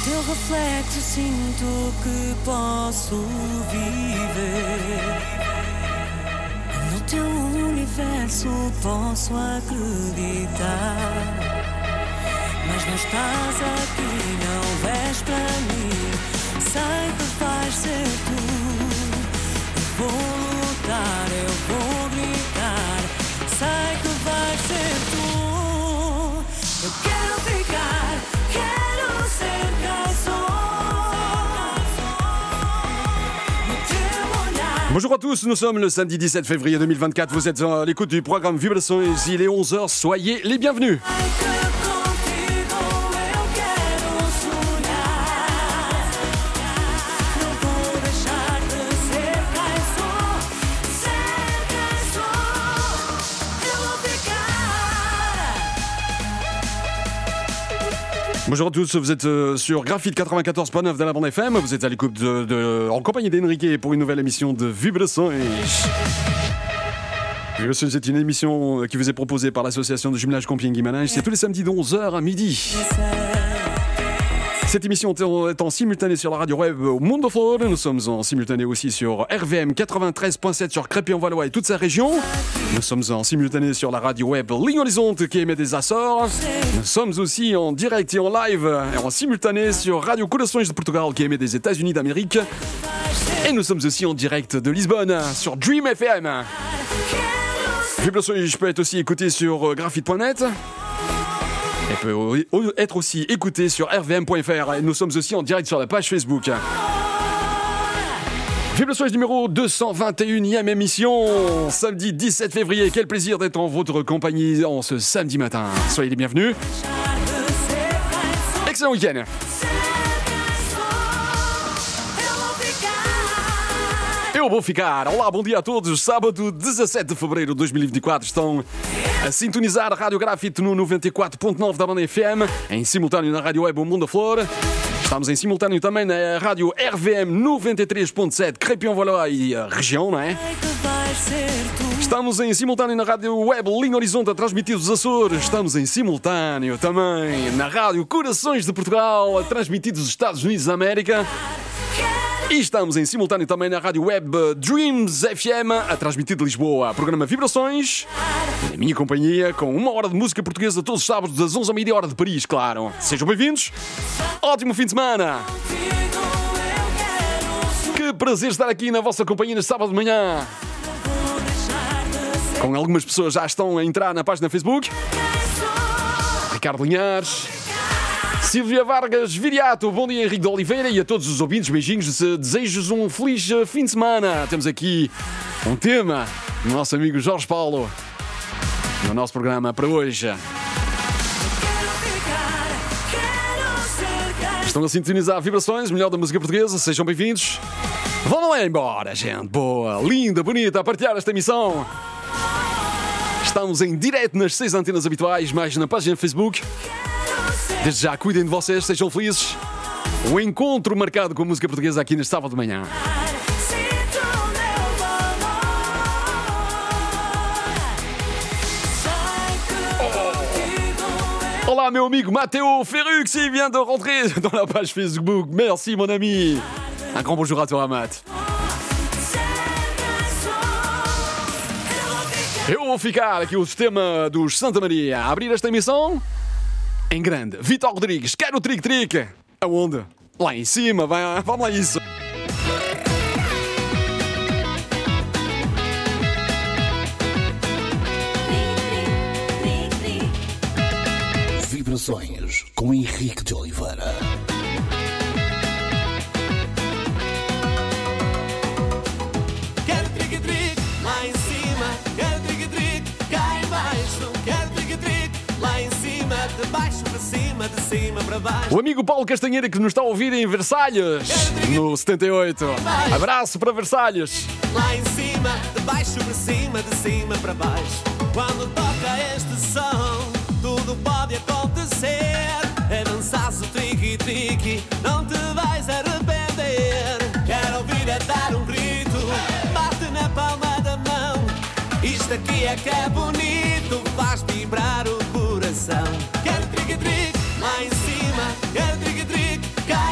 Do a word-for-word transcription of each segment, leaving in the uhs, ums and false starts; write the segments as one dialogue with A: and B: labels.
A: teu reflexo sinto que posso viver. No teu universo posso acreditar. Mas não estás aqui, não és para mim. Sei que vais ser tu. Eu vou lutar, eu vou gritar. Sei que vais ser tu. Eu quero ficar, quero ser quem sou.
B: Bonjour à tous, nous sommes le samedi dix-sept février deux mille vingt-quatre. Vous êtes à l'écoute du programme Vibrações. Il est onze heures, soyez les bienvenus. Bonjour à tous, vous êtes euh, sur Graphite quatre-vingt-quatorze point neuf de la bande F M. Vous êtes à l'écoute de, de, en compagnie d'Enrique pour une nouvelle émission de Vibrações. Vibrações, c'est une émission qui vous est proposée par l'association de jumelage Compiègne-Guimarães. C'est tous les samedis de onze heures à midi. Cette émission est en simultané sur la radio web au Mundo Flor. Nous sommes en simultané aussi sur R V M quatre-vingt-treize point sept sur Crépy-en-Valois et toute sa région. Nous sommes en simultané sur la radio web Ligne Horizonte qui émet des Açores. Nous sommes aussi en direct et en live et en simultané sur Radio Corações de Portugal qui émet des États-Unis d'Amérique. Et nous sommes aussi en direct de Lisbonne sur Dream F M. Vibrações peut être aussi écouté sur graphite point net. Elle peut être aussi écoutée sur R V M point F R et nous sommes aussi en direct sur la page Facebook. Vibrações numéro deux cent vingt et unième émission, samedi dix-sept février. Quel plaisir d'être en votre compagnie en ce samedi matin. Soyez les bienvenus. Excellent week-end. Eu vou ficar. Olá, bom dia a todos. Sábado dezassete de fevereiro de dois mil e vinte e quatro estão a sintonizar a Rádio Grafite no noventa e quatro ponto nove da banda F M, em simultâneo na Rádio Web O Mundo Flor. Estamos em simultâneo também na Rádio R V M noventa e três ponto sete, Crépy-en-Valois e a região, não é? Estamos em simultâneo na Rádio Web Linha Horizonte a transmitir dos Açores. Estamos em simultâneo também na Rádio Corações de Portugal a transmitir dos Estados Unidos da América. E estamos em simultâneo também na Rádio Web Dreams F M, a transmitir de Lisboa. Programa Vibrações, na minha companhia, com uma hora de música portuguesa todos os sábados, das onze ao meio-dia, hora de Paris, claro. Sejam bem-vindos. Ótimo fim de semana. Que prazer estar aqui na vossa companhia neste sábado de manhã. Com algumas pessoas já estão a entrar na página Facebook. Ricardo Linhares, Silvia Vargas Viriato, bom dia Henrique de Oliveira e a todos os ouvintes, beijinhos, desejos um feliz fim de semana. Temos aqui um tema do nosso amigo Jorge Paulo no nosso programa para hoje. Estão a sintonizar Vibrações, melhor da música portuguesa, sejam bem-vindos. Vamos lá embora, gente boa, linda, bonita, a partilhar esta emissão. Estamos em direto nas seis antenas habituais, mais na página do Facebook. Desde já, cuidem de vocês, sejam felizes. Um encontro marcado com a música portuguesa aqui neste sábado de manhã. Oh. Olá, meu amigo Matteo Ferrux, qui vient de rentrer dans la page Facebook. Merci, mon ami. Un grand bonjour à toi, Matt. Eu vou ficar aqui o sistema dos Santa Maria a abrir esta emissão. Em grande, Vitor Rodrigues, quero o trick-trick. Aonde? Lá em cima, vai, vamos lá isso.
C: Vibrações com Henrique de Oliveira.
D: Quero trick-trick lá em cima, quero trick-trick cá em baixo, quero trick-trick lá em cima, de baixo para cima, de cima para baixo.
B: O amigo Paulo Castanheira que nos está a ouvir em Versalhes, no setenta e oito. Abraço para Versalhes.
D: Lá em cima, de baixo para cima, de cima para baixo. Quando toca este som, tudo pode acontecer. É dançar o trick-trick, não te vais arrepender. Quero ouvir a dar um grito, bate na palma da mão. Isto aqui é que é bonito, faz vibrar o coração. Quero trick-trick lá em cima, quero trick-trick cá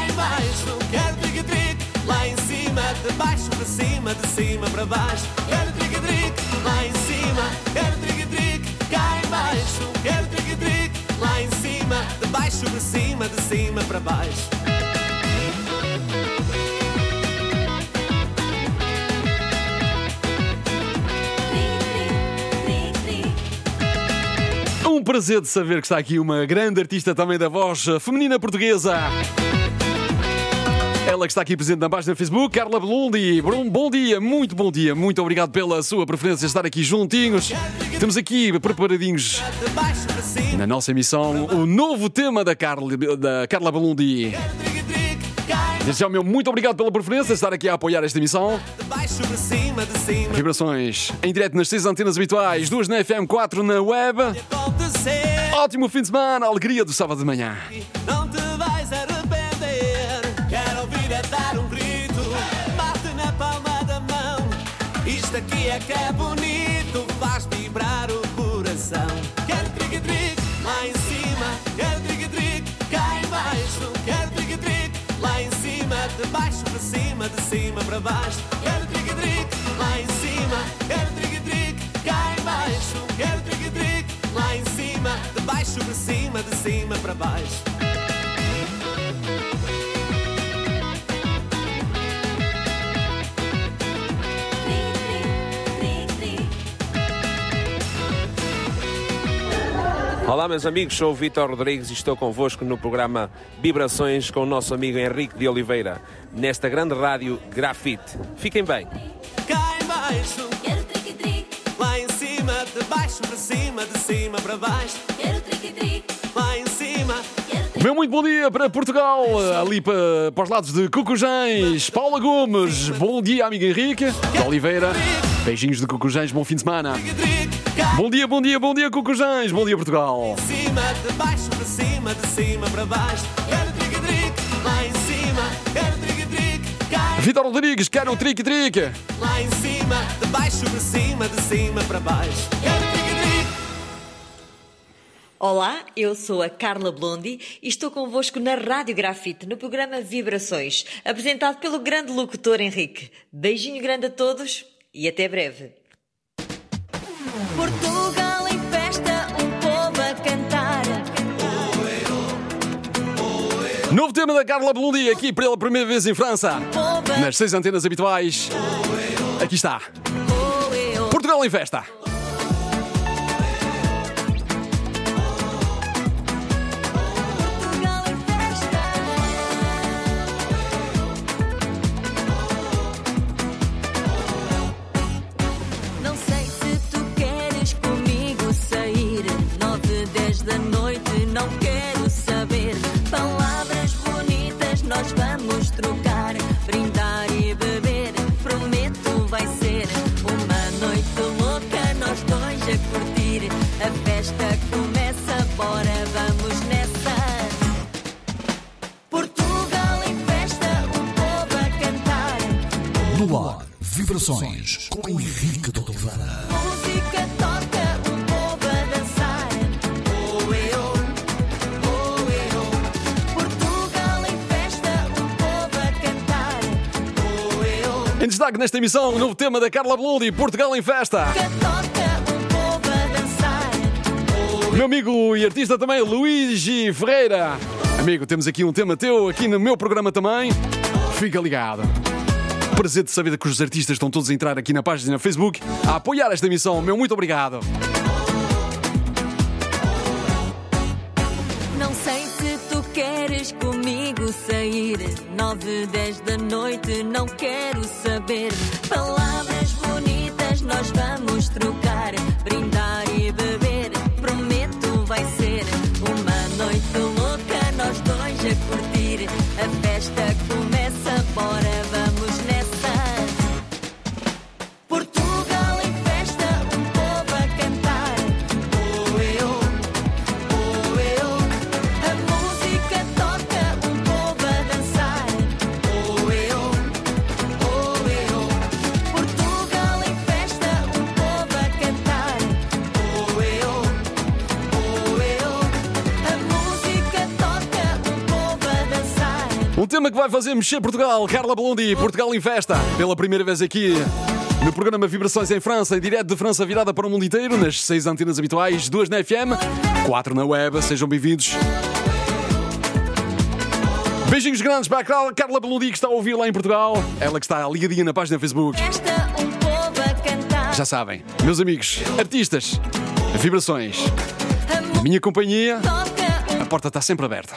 D: cima para baixo. Quero trick-trick lá em cima, quero trick-trick cá em baixo. Quero trick-trick lá em cima, de baixo para cima, de cima para baixo.
B: Um prazer de saber que está aqui uma grande artista também da voz feminina portuguesa. Ela que está aqui presente na página do Facebook, Carla Belundi. Bom, bom dia, muito bom dia. Muito obrigado pela sua preferência de estar aqui juntinhos. Temos aqui preparadinhos na nossa emissão o novo tema da Carla, da Carla Belundi. Desde já, meu, muito obrigado pela preferência de estar aqui a apoiar esta emissão. Vibrações em direto nas seis antenas habituais, duas na F M, quatro na web. Ótimo fim de semana, alegria do sábado de manhã.
D: Não te vais arrepender. Quero ouvir a dar um grito. Bate na palma da mão. Isto aqui é que é bonito. Faz vibrar o coração. Quero trick-trick lá em cima. Quero trick-trick cá em baixo. Quero trick-trick lá em cima. De baixo para cima, de cima para baixo. Quero trick-trick lá em cima. Quero trick-trick cá em baixo. Quero trick-trick lá em cima. De baixo para cima, de cima para baixo.
E: Olá, meus amigos, sou o Vítor Rodrigues e estou convosco no programa Vibrações com o nosso amigo Henrique de Oliveira, nesta grande rádio Grafite. Fiquem bem.
D: Cá em baixo, quero trick-trick. Lá em cima, de baixo para cima, de cima para baixo. Quero trick-trick. Lá em cima, quero trick-trick.
B: Meu muito bom dia para Portugal, ali para, para os lados de Cucujães. Paula Gomes, bom dia, amigo Henrique de Oliveira. Beijinhos de Cucujães, bom fim de semana. Bom dia, bom dia, bom dia, Cucujães. Bom dia, Portugal.
D: Em cima, de baixo para cima, de cima para baixo. Quero trick-trick. Lá em cima, quero trick-trick. Cá em
B: Vítor Rodrigues, quero um trick-trick.
D: lá em cima, de baixo para cima, de cima para baixo. Quero trick-trick.
F: Olá, eu sou a Carla Belundi e estou convosco na Rádio Grafite, no programa Vibrações, apresentado pelo grande locutor Henrique. Beijinho grande a todos e até breve.
A: Portugal em festa, um povo a cantar.
B: Novo tema da Carla Belundi, aqui pela primeira vez em França. Nas seis antenas habituais. Aqui está. Portugal em festa.
A: Portugal em festa. Não sei se tu queres comigo sair. Nove, dez da noite, não quero saber. Palavras bonitas nós vamos trocar. Brindar e beber, prometo vai ser uma noite louca, nós dois a curtir. A festa começa, bora, vamos nessa. Portugal em festa, um povo a cantar.
C: No ar, Vibrações com Henrique de Oliveira.
A: Música toca, um povo a dançar. Oh, eu, oh, eu. Portugal em festa, um povo a cantar. Oh, eu.
B: Em destaque nesta emissão, o novo tema da Carla Belundi, Portugal em festa.
A: Música toca, um povo a dançar. Oh,
B: Meu amigo e artista também, Luigi Ferreira. Amigo, temos aqui um tema teu, aqui no meu programa também. Fica ligado. Prazer de saber que os artistas estão todos a entrar aqui na página Facebook a apoiar esta emissão. Meu muito obrigado.
A: não sei se tu queres comigo sair. Nove, dez da noite, não quero saber. Palavras bonitas nós vamos trocar. Brindar e beber, prometo vai ser uma noite louca, nós dois a curtir. A festa começa, bora, vamos nessa. Portugal em festa, um povo a cantar. Oh, eu, oh, eu. A música toca, um povo a dançar. Oh, eu, oh, eu. Portugal em festa, um povo a cantar. Oh, eu, oh, eu. A música toca, um povo a
B: Um tema que vai fazer mexer Portugal. Carla Blondie, Portugal em festa. Pela primeira vez aqui no programa Vibrações em França, em direto de França virada para o mundo inteiro, nas seis antenas habituais, duas na F M, quatro na web. Sejam bem-vindos. Beijinhos grandes para a Carla Blondie, que está a ouvir lá em Portugal. Ela que está ligadinha na página Facebook. Já sabem, meus amigos, artistas, Vibrações, minha companhia, a porta está sempre aberta.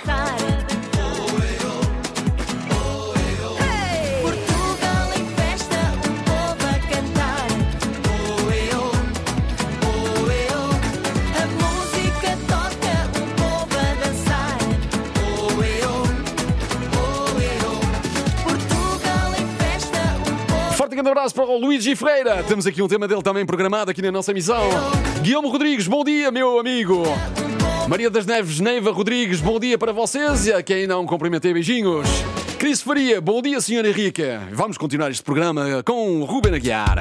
B: Um abraço para o Luís Ferreira. Temos aqui um tema dele também programado aqui na nossa emissão. Guilherme Rodrigues, bom dia, meu amigo. Maria das Neves Neiva Rodrigues, bom dia para vocês. E a quem não cumprimentei, beijinhos. Cris Faria, bom dia, senhor Henrique. Vamos continuar este programa com Ruben Aguiar.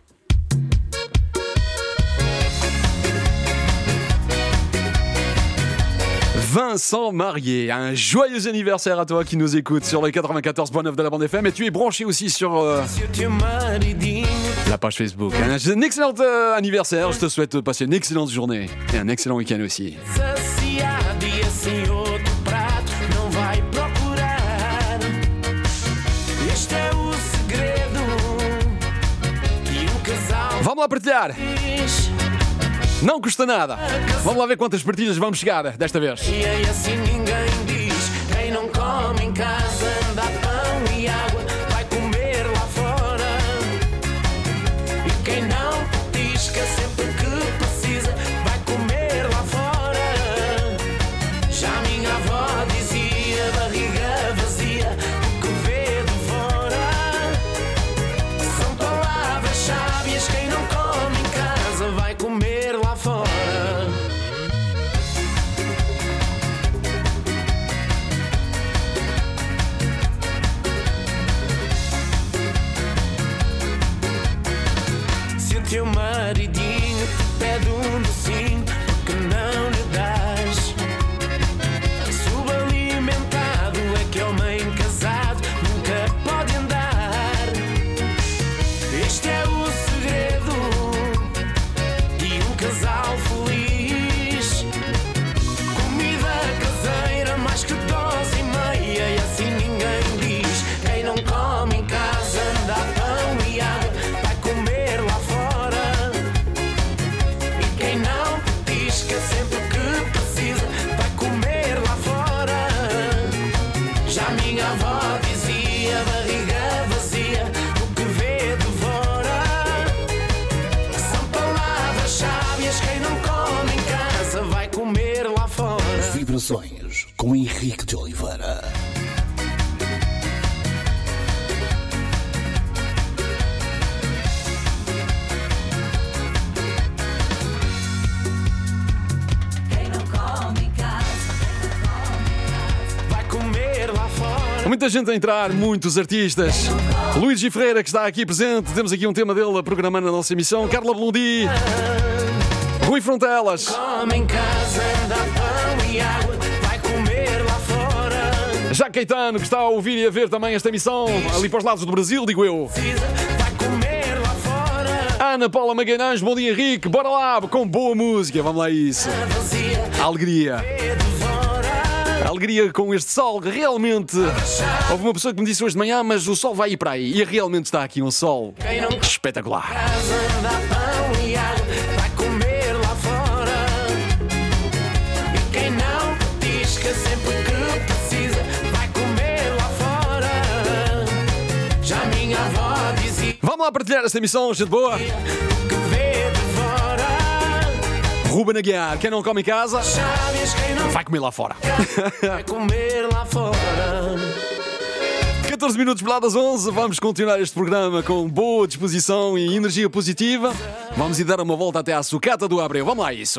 B: Vincent Marié, un joyeux anniversaire à toi qui nous écoute sur les quatre-vingt-quatorze point neuf de la bande F M, et tu es branché aussi sur euh, la page Facebook. Un, un excellent euh, anniversaire, je te souhaite passer une excellente journée et un excellent week-end aussi. Vamos lá partilhar. Não custa nada. Vamos lá ver quantas partilhas vamos chegar desta vez.
G: E assim ninguém diz. Quem não come em casa dá pão e água, vai comer lá fora. E quem não petisca sempre que precisa, vai comer lá fora. Já minha avó dizia, barriga vazia, o que vê de fora. São palavras sábias, quem não come em casa vai comer lá fora. Se o teu maridinho te pede um docinho, porque não lhe dás? Subalimentado é que homem casado nunca pode andar. Este é o segredo de um casal feliz. Comida caseira mais que dose e meia, e assim ninguém diz. Quem não come em casa dá pão e água, vai comer lá fora. E quem não petisca sempre que precisa, vai comer lá fora. Já minha avó dizia, barriga vazia, o que vê devora. São palavras sábias, quem não come em casa vai comer lá fora.
C: Vibrações com Henrique de Oliveira.
G: Quem não come em casa vai comer lá fora.
B: Muita gente a entrar, muitos artistas. Luís Ferreira, que está aqui presente. Temos aqui um tema dele a programar na nossa emissão. Carla Blondie, Rui Frontelas,
G: Come em casa dá pão e água, vai comer lá fora.
B: Jaque Caetano, que está a ouvir e a ver também esta emissão ali para os lados do Brasil, digo eu.
G: Precisa, vai comer lá fora.
B: Ana Paula Magalhães, bom dia, Henrique. Bora lá, com boa música. Vamos lá a isso.
G: Vazia,
B: Alegria.
G: devora.
B: Alegria com este sol. Realmente, houve uma pessoa que me disse hoje de manhã, mas o sol vai ir para aí. E realmente está aqui um sol
G: Quem não
B: espetacular.
G: casa dá pão e água, vai comer lá fora. E quem não petisca sempre que precisa, vai comer lá fora. Já minha avó dizia,
B: Vamos lá partilhar esta emissão, gente boa.
G: o que vê devora.
B: Ruben Aguiar, quem não come em casa,
G: Sábias, quem não
B: vai comer lá fora.
G: vai comer lá fora.
B: catorze minutos para lá das onze, vamos continuar este programa com boa disposição e energia positiva. Vamos ir dar uma volta até à sucata do Abreu. Vamos lá a isso.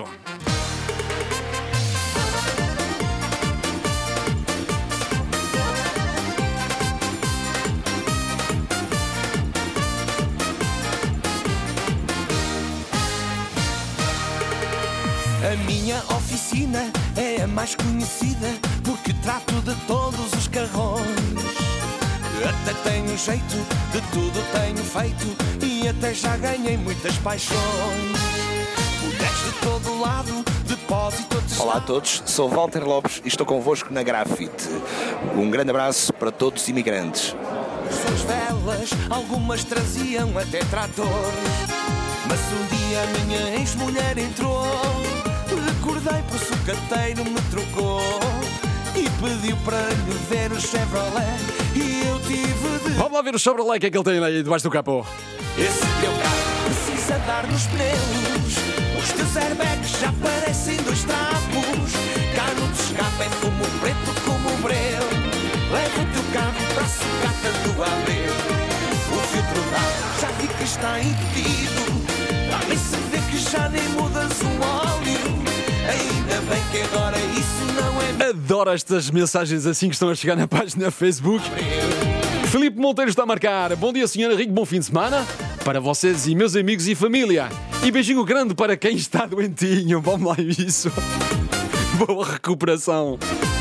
H: A minha oficina é
D: a mais conhecida porque trato de todos os carrões. Até tenho jeito, de tudo tenho feito e até já ganhei muitas paixões. Mulheres de todo lado, depósito de...
H: Olá a todos, sou Walter Lopes e estou convosco na Grafite. Um grande abraço para todos os imigrantes.
D: Suas velas, algumas traziam até tratores. Mas um dia a minha ex-mulher entrou, recordei por sucateiro me trocou e pediu para lhe ver o Chevrolet e eu tive de...
B: Vamos lá ver o Chevrolet que é que ele tem aí debaixo do capô.
D: Esse teu carro precisa dar nos pneus, os teus airbags já parecem dois trapos, cano de escape é fumo preto como o breu, leva o teu carro para a sucata do Abreu, o filtro d'água já vi que está impedido, também se vê que já nem mudas o óleo, ainda bem que agora isso não é...
B: Adoro estas mensagens assim que estão a chegar na página Facebook. Filipe Monteiro está a marcar. Bom dia, senhora Henrique, bom fim de semana para vocês e meus amigos e família. E beijinho grande para quem está doentinho. Vamos lá isso. Boa recuperação.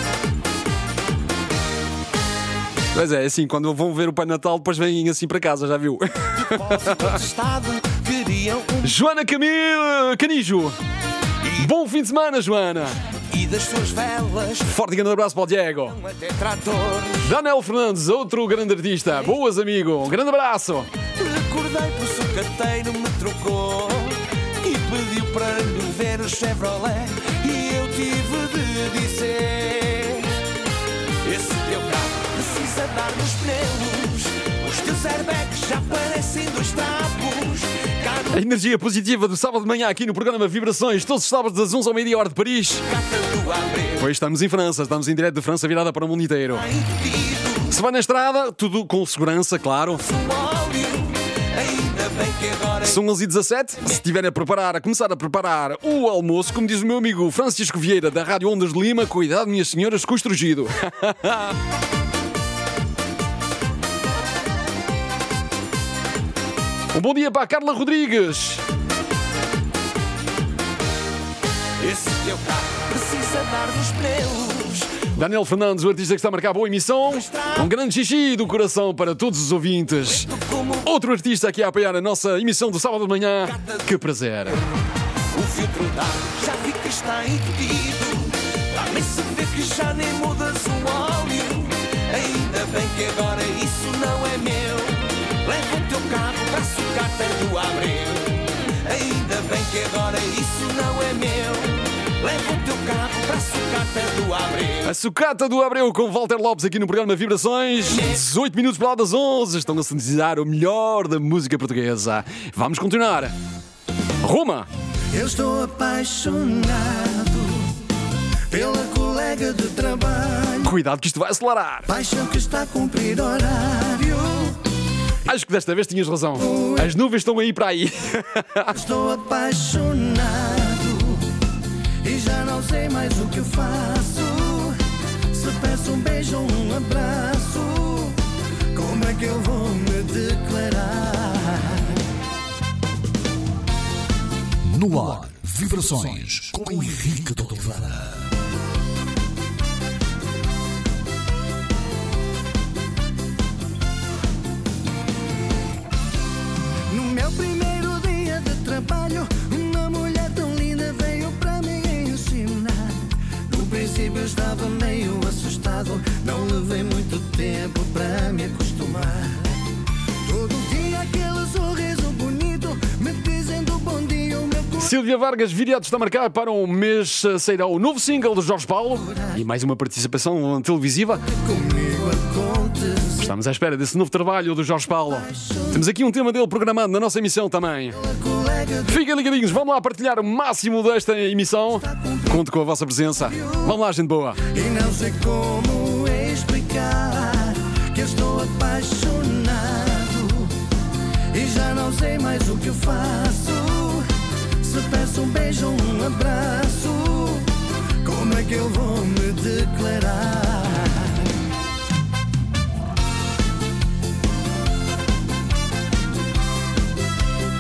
B: Mas é assim, quando vão ver o Pai Natal, depois vêm assim para casa, já viu? Joana Camilo Canijo. Bom fim de semana, Joana.
D: E das suas velas.
B: Forte e grande abraço para o Diego. Daniel Fernandes, outro grande artista. Boas, amigo. Um grande abraço.
D: Recordei por sucateiro me trocou e pediu para lhe ver o Chevrolet e eu tive de dizer: esse teu carro precisa dar nos pneus, os teus airbags já parecem dois trapos.
B: A energia positiva do sábado de manhã aqui no programa Vibrações, todos os sábados das onze ao meio-dia, hora de Paris. Pois estamos em França, estamos em direto de França, virada para o mundo inteiro. Se vai na estrada, tudo com segurança, claro. São onze e dezassete. Se estiverem a preparar, a começar a preparar o almoço, como diz o meu amigo Francisco Vieira, da Rádio Ondas de Lima, cuidado, minhas senhoras, com o estrugido. Um bom dia para a Carla Rodrigues.
D: Esse teu carro precisa dar nos pneus.
B: Daniel Fernandes, o artista que está a marcar boa emissão. Um grande xixi do coração para todos os ouvintes. Outro artista aqui a apoiar a nossa emissão do sábado de manhã. Que prazer.
D: O filtro d'água já vi que está impedido. Também se vê que já nem mudas o óleo. Ainda bem que agora isso não é meu. Leva o teu carro para a sucata do Abreu. Ainda bem que agora isso não é meu. Leva o teu carro para a sucata do Abreu.
B: A sucata do Abreu com Walter Lopes aqui no programa Vibrações. dezoito minutos para lá das onze. Estão a sintonizar o melhor da música portuguesa. Vamos continuar. Roma.
I: Eu estou apaixonado pela colega de trabalho.
B: Cuidado que isto vai acelerar.
I: Paixão que está a cumprir horário.
B: Acho que desta vez tinhas razão. As nuvens estão aí para aí.
I: Estou apaixonado e já não sei mais o que faço. Se peço um beijo ou um abraço, como é que eu vou me declarar?
C: No ar, Vibrações com Henrique de Oliveira.
I: No meu primeiro dia de trabalho, uma mulher tão linda veio para me ensinar. No princípio eu estava meio assustado, não levei muito tempo para me acostumar. Todo dia aquele sorriso bonito, me dizendo bom dia, o meu corpo.
B: Silvia Vargas, viriados está a marcar para um mês, sairá o novo single do Jorge Paulo e mais uma participação televisiva.
I: Comigo acontece.
B: Estamos à espera desse novo trabalho do Jorge Paulo. Temos aqui um tema dele programado na nossa emissão também. Fiquem ligadinhos, vamos lá partilhar o máximo desta emissão. Conto com a vossa presença. Vamos lá, gente boa.
I: E não sei como explicar que eu estou apaixonado e já não sei mais o que eu faço. Se peço um beijo ou um abraço, como é que eu vou me declarar?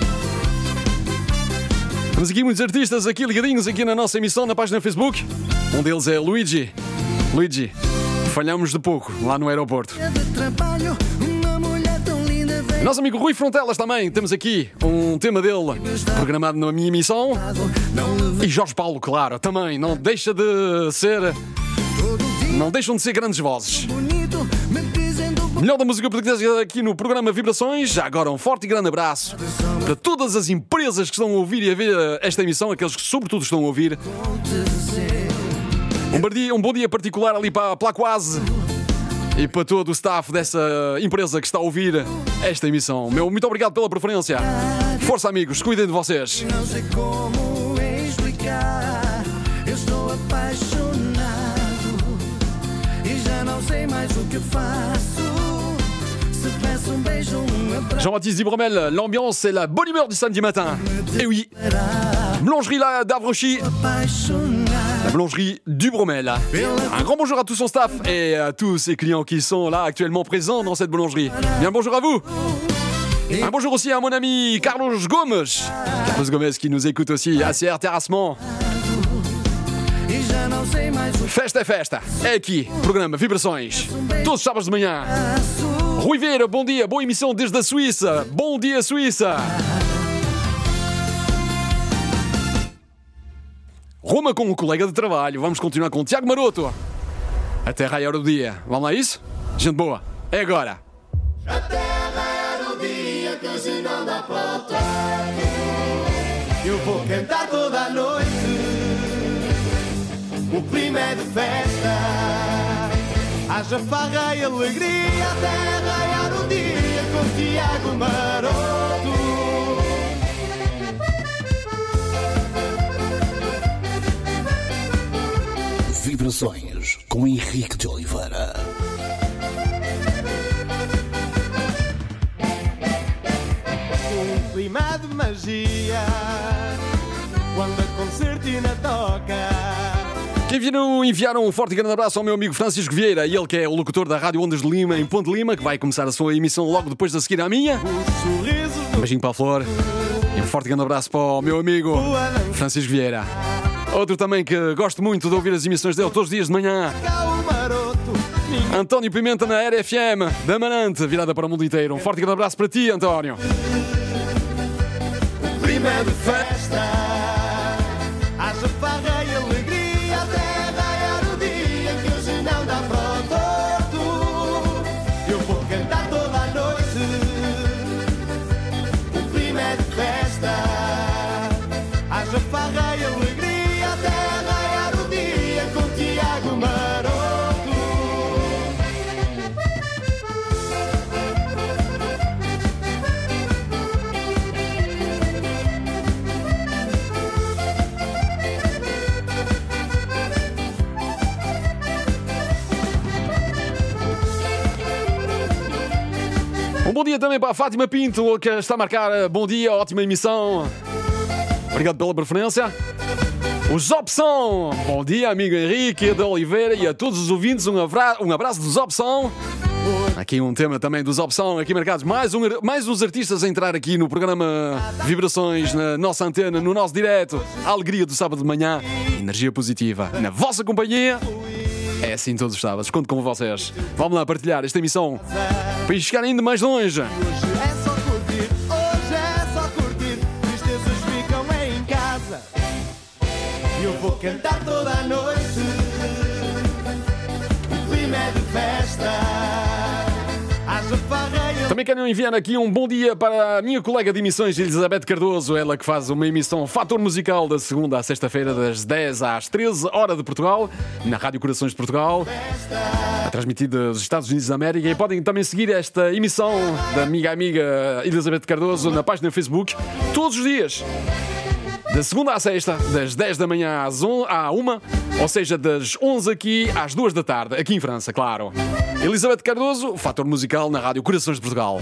B: Temos aqui muitos artistas aqui ligadinhos aqui na nossa emissão, na página Facebook. Um deles é Luigi. Luigi, falhamos de pouco lá no aeroporto.
I: de trabalho, uma mulher tão linda veio
B: Nosso amigo Rui Frontelas também, temos aqui um tema dele programado na minha emissão.
I: não levei
B: E Jorge Paulo, claro, também não deixa de ser,
I: todo dia
B: não deixam de ser grandes vozes.
I: bonito, me dizendo
B: Melhor da música portuguesa aqui no programa Vibrações. Já agora um forte e grande abraço para todas as empresas que estão a ouvir e a ver esta emissão, aqueles que sobretudo estão a ouvir.
I: vou te dizer.
B: Um bom dia, um bom dia particular ali para, para a Quase e para todo o staff dessa empresa que está a ouvir esta emissão. Meu muito obrigado pela preferência. Força, amigos, cuidem de vocês.
I: Não sei como explicar. Eu estou apaixonado e já não sei mais o que faço. Se peço um beijo, um abraço.
B: Jean-Baptiste Dibromel, l'ambiance et la bonne humeur du samedi matin. Et oui, boulangerie là d'Avrechy, la boulangerie du Bromel. Un grand bonjour à tout son staff et à tous ces clients qui sont là actuellement présents dans cette boulangerie. Bien bonjour à vous. Un bonjour aussi à mon ami Carlos Gomes. Carlos Gomes qui nous écoute aussi à C R Terrassement.
I: E já não sei mais o que
B: Festa é festa. É aqui, programa Vibrações. Todos os sábados de manhã.
I: faço.
B: Rui Vieira, bom dia, boa emissão desde a Suíça. Bom dia, Suíça. Roma com o colega de trabalho. Vamos continuar com o Tiago Maroto. Até raiar o dia. Vamos lá a isso? Gente boa, é agora.
D: Eu vou cantar toda a noite. O clima é de festa. Haja farra e alegria até raiar o dia com Tiago Maroto.
C: Vibrações com Henrique de Oliveira.
D: Um clima de magia quando a concertina toca.
B: Quem viram enviaram um forte e grande abraço ao meu amigo Francisco Vieira, ele que é o locutor da Rádio Ondas de Lima em Ponte Lima, que vai começar a sua emissão logo depois de seguir à minha.
D: Os sorrisos
B: Um
D: do
B: beijinho para a Flor e um forte e grande abraço para o meu amigo Francisco Vieira. Outro também que gosto muito de ouvir as emissões dele todos os dias de manhã,
D: Tiago Maroto. Minha
B: António Pimenta na R F M da Amarante, virada para o mundo inteiro. Um forte e grande abraço para ti, António.
D: clima é de festa. Haja farra e alegria até raiar o dia que hoje não dá para o torto. Eu vou cantar toda a noite. O clima é de festa. Haja farra e alegria até raiar o dia com Tiago Maroto.
B: Um bom dia também para a Fátima Pinto, que está a marcar bom dia, ótima emissão. Obrigado pela preferência. Os Opção. Bom dia, amigo Henrique de Oliveira e a todos os ouvintes. Um abraço, um abraço dos Opção. Aqui um tema também dos Opção, aqui marcados. Mais, um, mais uns artistas a entrar aqui no programa Vibrações, na nossa antena, no nosso direto. A alegria do sábado de manhã, energia positiva. Na vossa companhia. É assim todos os sábados. Conto com vocês. Vamos lá partilhar esta emissão para ir chegar ainda mais longe.
D: Hoje é só curtir, hoje é só curtir. Tristezas ficam em casa. Eu vou cantar toda a noite. O clima é de festa. Haja farra e
B: Também quero enviar aqui um bom dia para a minha colega de emissões, Elizabeth Cardoso, ela que faz uma emissão Fator Musical da segunda à sexta-feira, das dez às treze, hora de Portugal, na Rádio Corações de Portugal, a transmitida dos Estados Unidos da América. E podem também seguir esta emissão da amiga amiga Elizabeth Cardoso na página do Facebook, todos os dias. Da segunda à sexta, das dez da manhã às onze, à uma, ou seja, das onze aqui às duas da tarde, aqui em França, claro. Elizabeth Cardoso, Fator Musical na Rádio Corações de Portugal.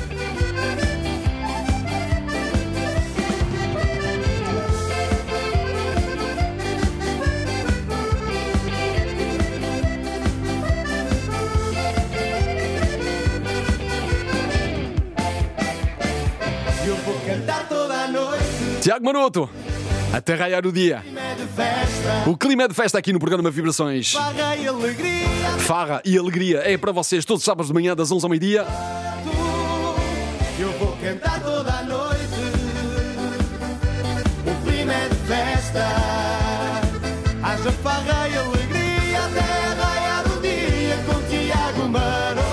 D: eu vou cantar toda a noite.
B: Tiago Maroto, Até raiar o dia. O clima é de festa aqui no programa Vibrações.
I: Farra e alegria.
B: Farra e alegria é para vocês todos os sábados de manhã das onze ao meio-dia.
I: Eu vou cantar toda a noite. O clima é de festa. Haja farra e alegria até raiar o dia com Tiago Maroto.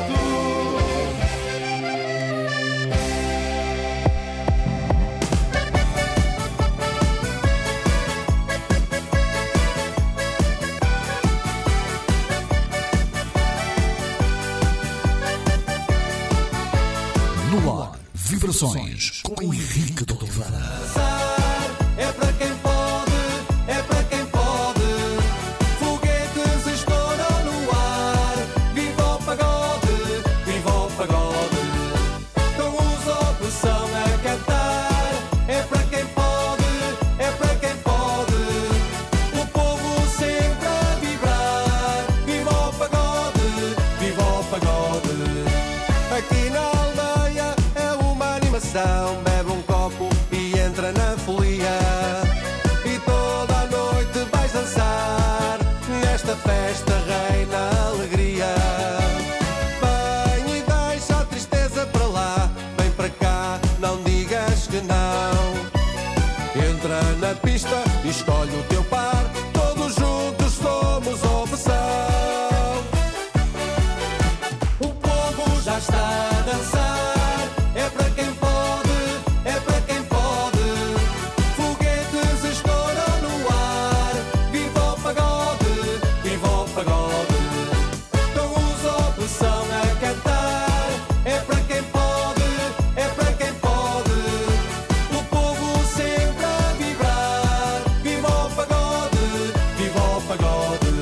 C: No ar, Vibrações com Henrique de Oliveira.
D: É para quem pode, é para quem pode. Foguetes estouram no ar. Viva o pagode, viva o pagode. Com os opressão a cantar. É para quem pode, é para quem pode. O povo sempre a vibrar. Viva o pagode, viva o pagode. Aqui na aldeia é uma animação. Bebe um copo e entra na folia. E toda a noite vais dançar. Nesta festa reina a alegria. Vem e deixa a tristeza para lá. Vem para cá, não digas que não. Entra na pista e escolhe o teu par. Todos juntos somos opção. O povo já está a dançar. É para quem pode, é para quem pode. Foguetes estouram no ar. Viva o pagode, viva o pagode. Com os opressão a cantar. É para quem pode, é para quem pode. O povo sempre a vibrar. Viva o pagode, viva o pagode.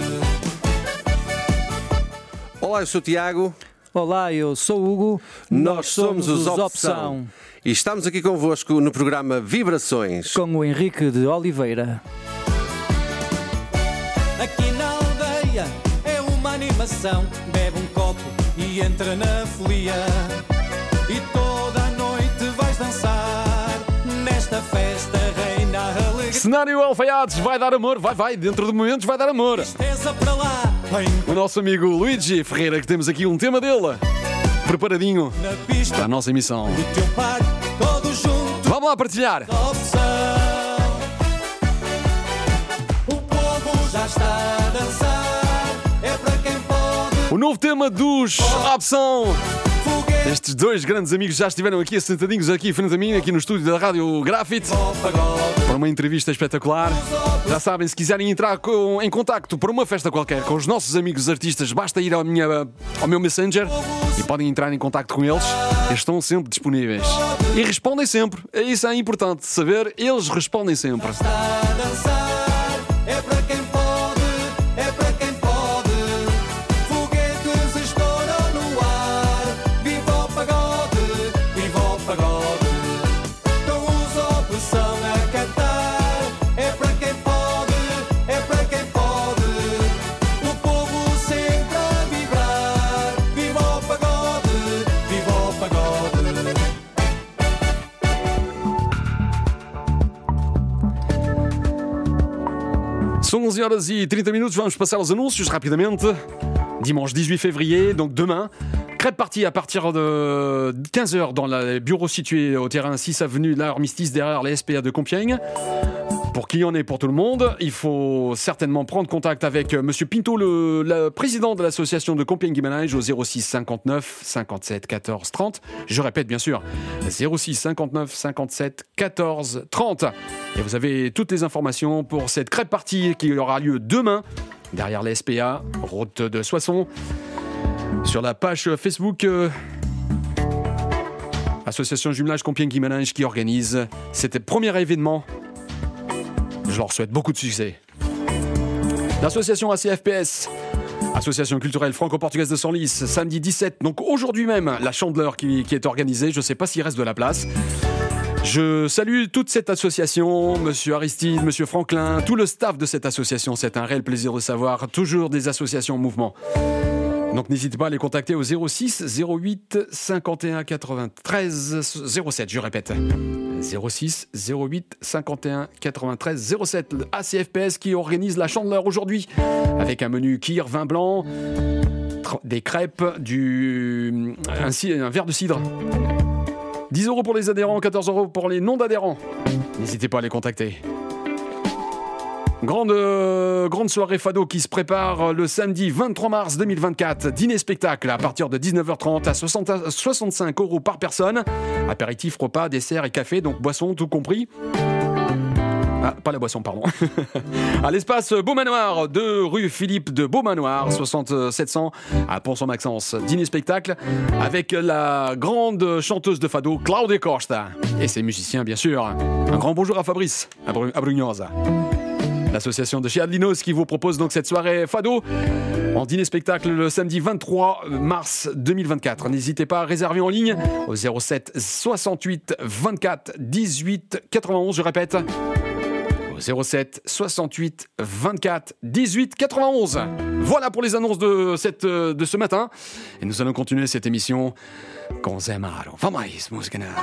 J: Olá, eu sou o Tiago.
K: Olá, eu sou o Hugo.
J: Nós somos os Opção. E estamos aqui convosco no programa Vibrações.
K: Com o Henrique de Oliveira.
D: Aqui na aldeia é uma animação. Bebe um copo e entra na folia. E toda a noite vais dançar. Nesta festa reina a alegria.
B: Cenário Alfaiates, vai dar amor, vai, vai, dentro de momentos vai dar amor.
D: Tristeza para lá, vem
B: O nosso amigo Luigi Ferreira, que temos aqui um tema dele, preparadinho
D: na pista.
B: para a nossa emissão.
D: O teu par, todos juntos,
B: Vamos lá partilhar.
D: opção. O povo já está a dançar. É para quem pode.
B: O novo tema dos Opção.
D: Foguete,
B: Estes dois grandes amigos já estiveram aqui sentadinhos aqui frente a mim, aqui no estúdio da Rádio Grafite,
D: o pagode.
B: para uma entrevista espetacular. Já sabem, se quiserem entrar com- em contacto para uma festa qualquer com os nossos amigos artistas, basta ir ao, minha, ao meu Messenger e podem entrar em contacto com eles. Eles estão sempre disponíveis e respondem sempre. Isso é importante saber, eles respondem sempre.
D: Está a dançar. É para quem pode, é para quem pode. Foguetes estouram no ar. Viva o pagode, viva o pagode. Com os opressão a cantar. É para quem pode, é para quem pode. O povo sempre a vibrar. Viva o pagode, viva o pagode.
B: São onze horas e trinta minutos, vamos passar aos anúncios rapidamente. Dimanche dix-huit février, donc demain, crêpe party à partir de quinze heures dans le bureau situé au terrain six avenue de l'Armistice derrière les S P A de Compiègne. Pour qui en est pour tout le monde, il faut certainement prendre contact avec Monsieur Pinto, le, le président de l'association de Compiègne-Guimarães, au zéro six cinquante-neuf cinquante-sept quatorze trente. Je répète bien sûr, zéro six cinquante-neuf cinquante-sept quatorze trente. Et vous avez toutes les informations pour cette crêpe party qui aura lieu demain, derrière les S P A, route de Soissons, sur la page Facebook euh, Association Jumelage Compiègne-Guimarães qui organise cet premier événement. Je leur souhaite beaucoup de succès. L'association A C F P S, Association culturelle franco-portugaise de Senlis, samedi dix-sept, donc aujourd'hui même, la Chandeleur qui, qui est organisée. Je ne sais pas s'il reste de la place. Je salue toute cette association, Monsieur Aristide, Monsieur Franklin, tout le staff de cette association. C'est un réel plaisir de savoir toujours des associations en mouvement. Donc n'hésitez pas à les contacter au zéro six zéro huit cinquante et un quatre-vingt-treize zéro sept, je répète. zéro six zéro huit cinquante et un quatre-vingt-treize zéro sept. Le A C F P S qui organise la Chandeleur aujourd'hui avec un menu kir, vin blanc, des crêpes, du... un, un verre de cidre. dix euros pour les adhérents, quatorze euros pour les non-adhérents. N'hésitez pas à les contacter. Grande, euh, grande soirée Fado qui se prépare le samedi vingt-trois mars deux mille vingt-quatre. Dîner-spectacle à partir de dix-neuf heures trente à soixante, soixante-cinq euros par personne. Apéritif, repas, dessert et café, donc boisson, tout compris. Ah, pas la boisson, pardon. À l'espace Beaumanoir, deux rue Philippe de Beaumanoir, soixante-sept cents à Pont-Saint-Maxence. Dîner-spectacle avec la grande chanteuse de Fado, Claudia Costa. Et ses musiciens, bien sûr. Un grand bonjour à Fabrice, à, Bru- à Brugnosa. L'association de chez Adlinos qui vous propose donc cette soirée Fado en dîner-spectacle le samedi vingt-trois mars deux mille vingt-quatre. N'hésitez pas à réserver en ligne au zéro sept soixante-huit vingt-quatre dix-huit quatre-vingt-onze. Je répète, au zéro sept soixante-huit vingt-quatre dix-huit quatre-vingt-onze. Voilà pour les annonces de, cette, de ce matin. Et nous allons continuer cette émission com Zé Amaro. Vamos a isso, música na...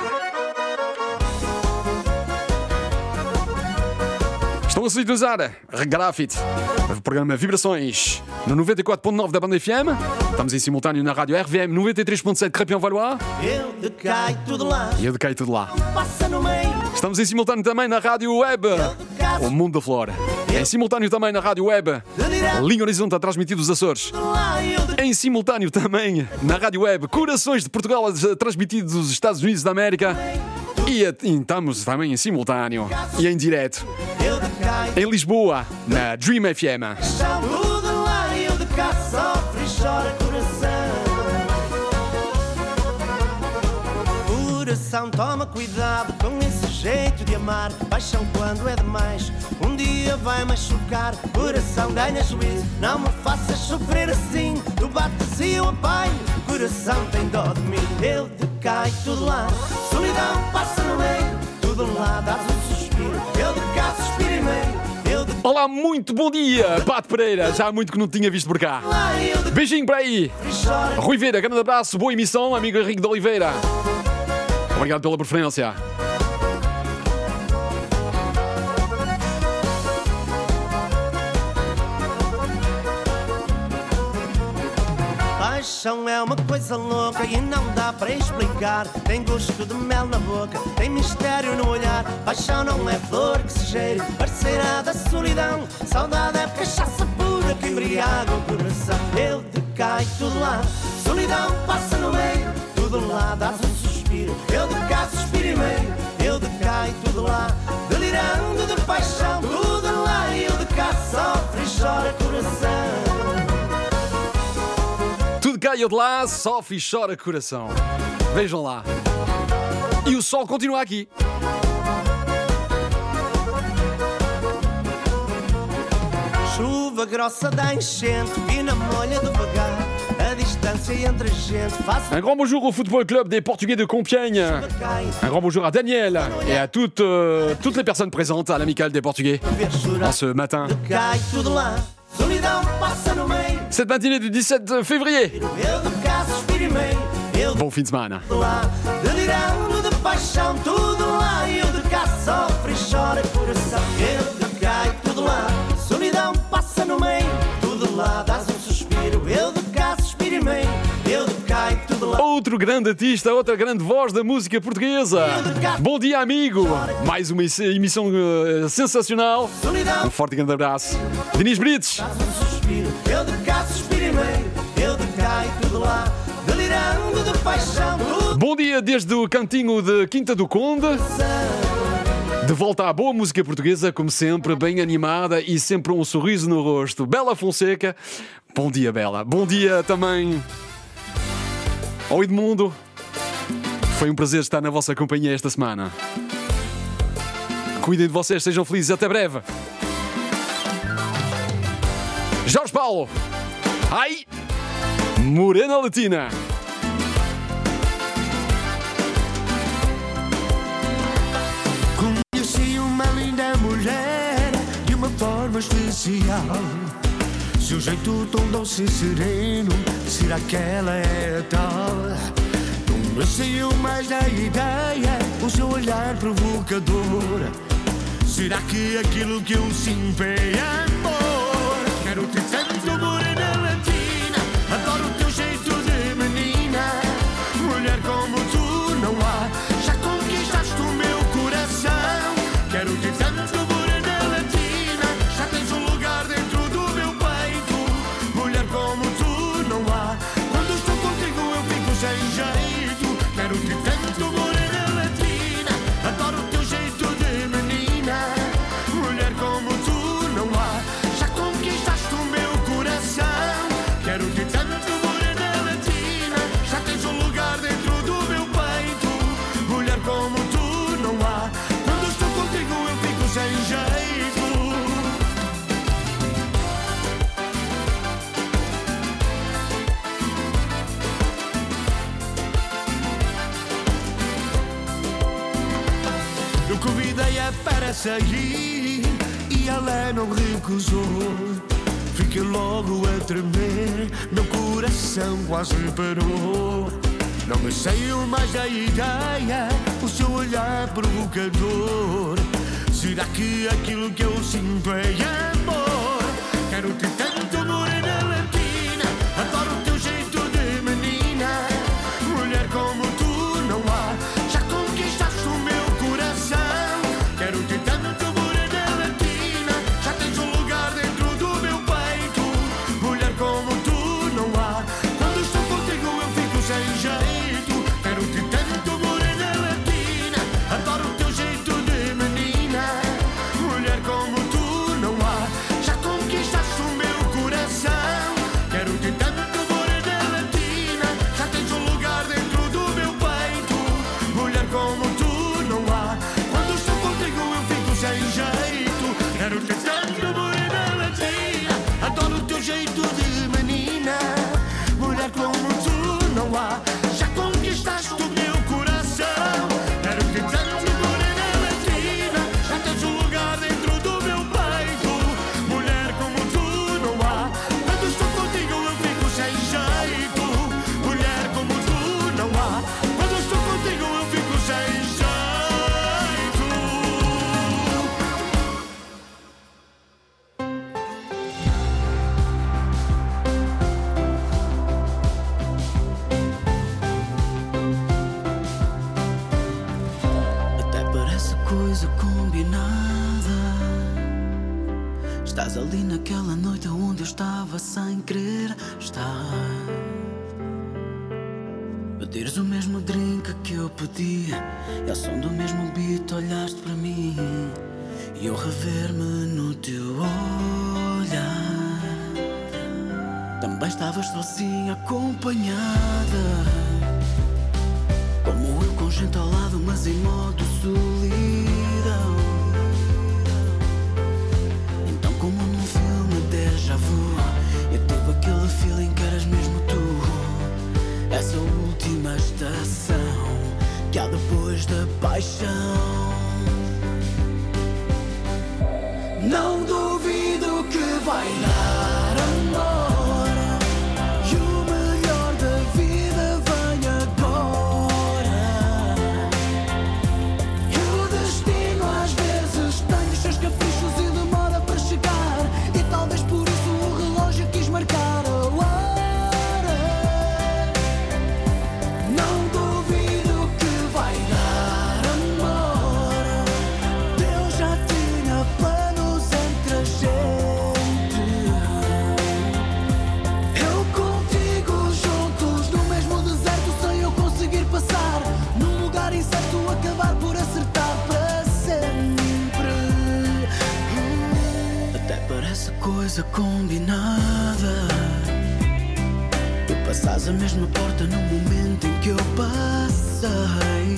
B: Estão a sintonizar Grafite, o programa Vibrações no noventa e quatro ponto nove da Banda F M. Estamos em simultâneo na rádio R V M noventa e três ponto sete Crépin-Valois.
D: Eu decai tudo lá.
B: E eu decai tudo lá.
D: Passa no meio.
B: Estamos em simultâneo também na rádio web O Mundo da Flor. Em simultâneo também na rádio web Linha Horizonte a transmitir dos Açores. Em simultâneo também na rádio web Corações de Portugal a transmitir dos Estados Unidos da América. E, a, e estamos também em simultâneo e em direto em Lisboa, na Dream F M.
D: Tudo lá eu de cá sofre e chora coração. Coração, toma cuidado com esse jeito de amar. Paixão quando é demais, um dia vai machucar. Coração, ganha juízo, não me faças sofrer assim. Tu bates e eu apanho, coração tem dó de mim. Eu decai tudo lá, solidão passa no meio. Tudo lá dás um suspiro, eu de cá suspiro e meio.
B: Olá, muito bom dia, Pato Pereira. Já há muito que não tinha visto por cá. Beijinho para aí. Rui Vera, grande abraço, boa emissão, amigo Henrique de Oliveira. Obrigado pela preferência.
D: Paixão é uma coisa louca e não dá para explicar. Tem gosto de mel na boca, tem mistério no olhar. Paixão não é flor que se cheire, parceira da solidão. Saudade é cachaça pura que embriaga o coração. Eu decai tudo lá, solidão passa no meio. Tudo lá dás um suspiro, eu de cá suspiro e meio. Eu decai tudo lá, delirando de paixão. Tudo lá eu de cá sofre e chora coração.
B: Tudo caiu de lá, sofre e chora coração. Vejam lá. E o sol continua aqui.
D: Chuva grossa dá enchente, vina molha devagar. A distância entre a gente faz...
B: Un grand bonjour au Football Club des Portugais de Compiègne. Un grand bonjour à Daniel et à toutes, euh, toutes les personnes présentes à l'amicale des Portugais en ce matin. Cette matinée du dix-sept février. Bon fin de semaine.
D: Delirando de paixão, tudo lá eu de cá sofre e chora coração. Eu decai tudo lá, solidão passa no meio. Tudo lá dás um suspiro, eu de cá suspiro e meio. Eu decai tudo lá.
B: Outro grande artista, outra grande voz da música portuguesa. Bom dia, amigo. Mais uma emissão uh, sensacional. Um forte e grande abraço. Dinis Brites.
D: Eu de cá suspiro e meio. Eu decai tudo lá. Delirando de paixão.
B: Bom dia desde o cantinho de Quinta do Conde. De volta à boa música portuguesa, como sempre, bem animada e sempre um sorriso no rosto. Bela Fonseca. Bom dia, Bela. Bom dia também ao Edmundo. Foi um prazer estar na vossa companhia esta semana. Cuidem de vocês, sejam felizes. Até breve. Jorge Paulo. Ai! Morena Latina.
G: Conheci uma linda mulher de uma forma especial. Seu jeito tão doce e sereno, será que ela é tal?
I: Mas saiu mais da ideia, o seu olhar provocador. Será que aquilo que eu sinto é amor? Quero-te tanto, morena latina, adoro o teu jeito de menina. Mulher como tu não há, já conquistaste o meu coração. Quero-te tanto, morena latina, já tens um lugar dentro do meu peito. Mulher como tu não há, quando estou contigo eu fico sem jeito. Quero-te tanto, morena latina, adoro o teu jeito de menina. Mulher como tu não há, já conquistaste o meu coração. Quero-te tanto, morena latina, já tens um lugar dentro do meu peito. Mulher como tu não há, quando estou contigo eu fico sem jeito. Eu convidei-a para sair e ela não recusou. Fiquei logo a tremer, meu coração quase parou. Não me saiu mais da ideia, o seu olhar provocador. Será que aquilo que eu sinto é amor? Quero-te tanto, morena latina, adoro o teu jeito de menina. Mulher como tu não há, já conquistaste o meu coração. Quero-te tanto, morena latina, já tens um lugar dentro do meu peito. Mulher como tu não há, quando estou contigo eu fico sem jeito. Quero-te tanto, morena latina, adoro o teu jeito de menina. Mulher como tu não há, já conquistaste o meu coração. Quero-te tanto, morena latina, já tens um lugar dentro do meu peito. Mulher como tu não há, quando estou contigo eu fico sem jeito. Quero-te tanto, morena latina, adoro o teu jeito de menina. Mulher como tu não há, já conquistaste o meu coração. Quero-te tanto, morena latina, já tens um lugar dentro do meu peito. Mulher como tu não há, quando estou contigo eu fico sem jeito. Mulher como tu não há, quando estou contigo eu fico sem jeito. Até parece coisa combinada. Estás ali naquela noite onde eu estava sem querer estar. Pedires o mesmo drink que eu pedi, e ao som do mesmo beat olhaste para mim, e eu rever-me no teu olhar. Também estavas sozinha, acompanhada, como eu com gente ao lado, mas em modo solidão. Então como num filme déjà vu, eu tive aquele feeling que eras mesmo tu. Essa última estação que há depois da paixão. Não duvido que vai dar amor, e o melhor da vida vem agora. E o destino às vezes tem os seus caprichos e demora para chegar, e talvez por isso o relógio quis marcar a hora. Não duvido que vai dar amor, Deus já tinha planos entre a gente. Eu contigo juntos no mesmo deserto, sem eu conseguir passar, num lugar incerto, acabar por acertar para sempre. Até parece coisa combinada, tu passas a mesma porta no momento em que eu passei,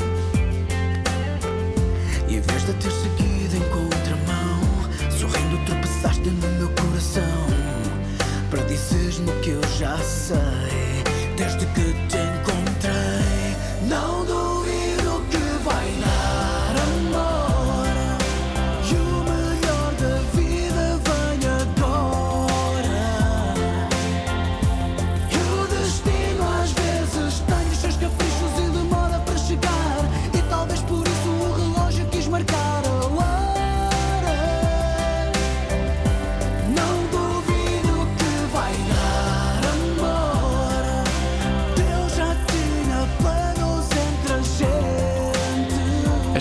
I: e em vez de ter seguido em contramão, sorrindo tropeçaste no meu coração, para dizeres-me que eu já sei, desde que te encontrei. Não duvido que vai dar amor, e o melhor da vida vem agora. E o destino às vezes tem os seus caprichos e demora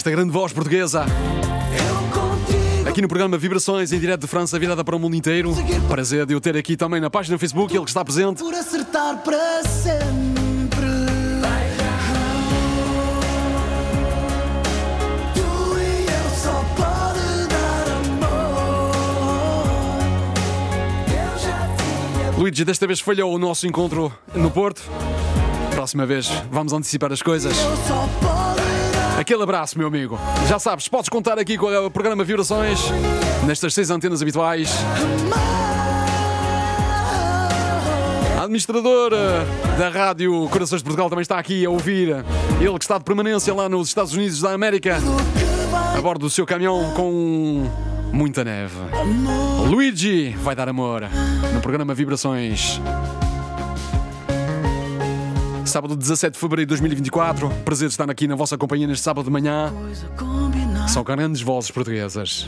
B: Esta grande voz portuguesa. Aqui no programa Vibrações, em direto de França, virada para o mundo inteiro. Prazer de eu ter aqui também na página do Facebook, ele que está presente.
I: Por acertar para sempre. Tu e eu só pode dar amor. Eu já tinha.
B: Luigi, desta vez falhou o nosso encontro no Porto. Próxima vez vamos antecipar as coisas.
I: Eu só pode.
B: Aquele abraço, meu amigo. Já sabes, podes contar aqui com o programa Vibrações nestas seis antenas habituais. A administradora da Rádio Corações de Portugal também está aqui a ouvir. Ele que está de permanência lá nos Estados Unidos da América, a bordo do seu caminhão com muita neve. Luigi vai dar amor no programa Vibrações. Sábado dezassete de fevereiro de dois mil e vinte e quatro. Prazer de estar aqui na vossa companhia neste sábado de manhã. São grandes vozes portuguesas.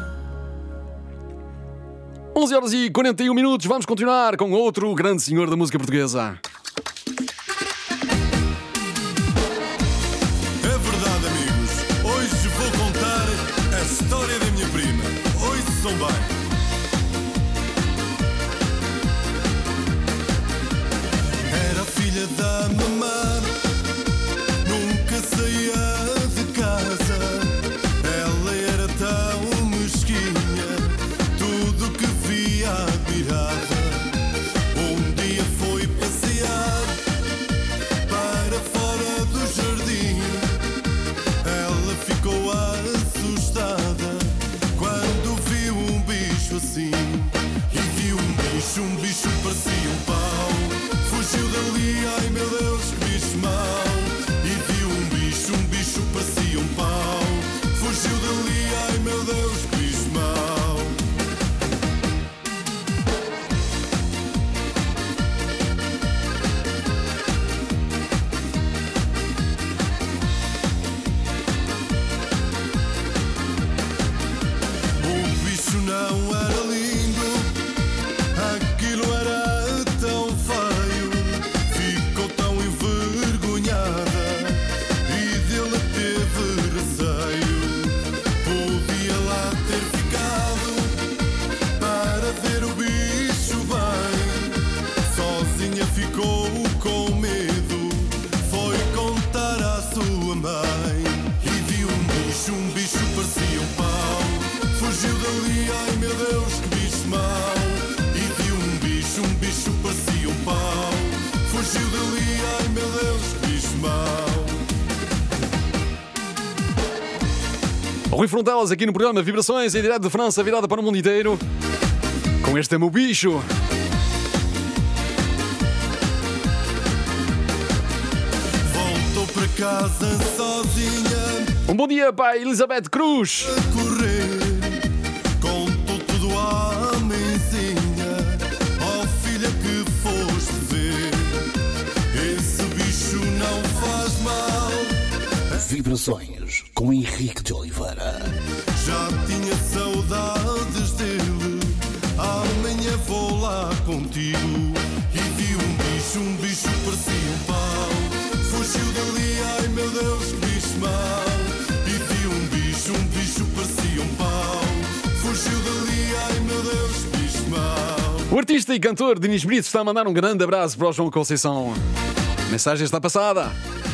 B: onze horas e quarenta e um minutos. Vamos continuar com outro grande senhor da música portuguesa.
L: É verdade, amigos. Hoje vou contar a história da minha prima. Ouçam bem. Era filha da mamã, nunca saía de casa. Ela era tão mesquinha, tudo que via admirava. Um dia foi passear para fora do jardim. Ela ficou assustada quando viu um bicho assim. E viu um bicho, um bicho parecia um pau. Fugiu dali, ai meu Deus, que bicho mau. E viu um bicho, um bicho parecia um pau. Fugiu dali, ai meu Deus, que bicho mau. O bicho não era lindo, aquilo era tão feio. Ficou tão envergonhada e dele teve receio. Podia lá ter ficado para ver o bicho bem. Sozinha ficou com medo, foi contar à sua mãe. E viu um bicho, um bicho parecia um pau. Fugiu dali, ai meu Deus, que bicho mau. E viu um bicho, um bicho parecia um pau. Fugiu dali, ai meu Deus, que bicho mau.
B: Rui Frontelas aqui no programa Vibrações, em direto de França, virada para o mundo inteiro. Com este é meu bicho.
L: Voltou para casa sozinha,
B: Um bom dia para a Elizabeth Cruz.
L: a correr. Contou tudo à mãezinha. Ó filha, que foste ver. Esse bicho não faz mal.
C: Vibrações com Henrique de Oliveira.
L: Já tinha saudades dele. Amanhã vou lá contigo. E vi um bicho, um bicho parecia um pau. Fugiu dali, ai meu Deus, que bicho mau. E vi um bicho, um bicho parecia um pau. Fugiu dali, ai meu Deus, que bicho mau.
B: O artista e cantor Dinis Brito está a mandar um grande abraço para o João Conceição. A mensagem está passada.